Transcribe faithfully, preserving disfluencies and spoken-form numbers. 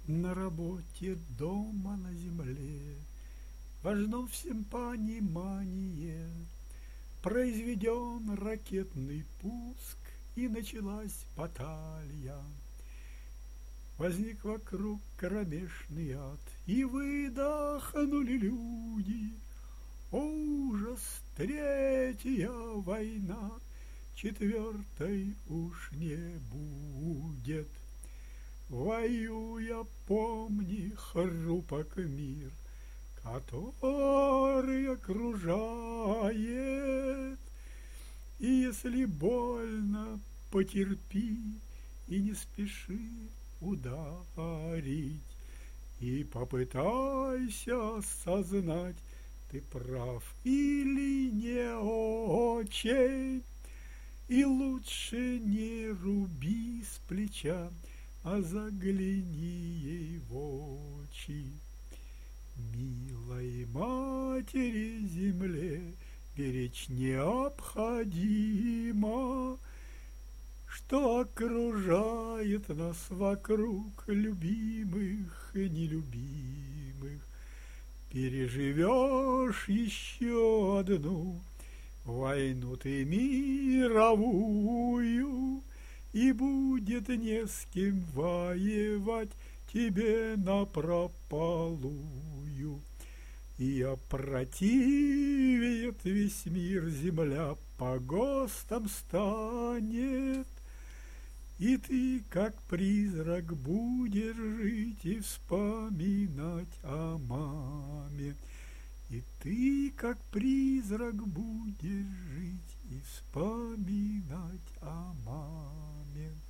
На работе, дома, на земле важно всем понимание. Произведен ракетный пуск, и началась баталия. Возник вокруг кромешный ад, и выдохнули люди. О, ужас, третья война, четвертой уж не будет. Воюя, помни, хрупок мир, который окружает. И если больно, потерпи и не спеши ударить. И попытайся осознать, ты прав или не очень. И лучше не руби с плеча, а загляни ей в очи. Милой матери земле беречь необходимо, что окружает нас вокруг, любимых и нелюбимых. Переживешь еще одну войну ты мировую, и будет не с кем воевать тебе напропалую. И опротивит весь мир, земля по ГОСТам станет, и ты, как призрак, будешь жить и вспоминать о маме. И ты, как призрак, будешь жить и вспоминать о маме.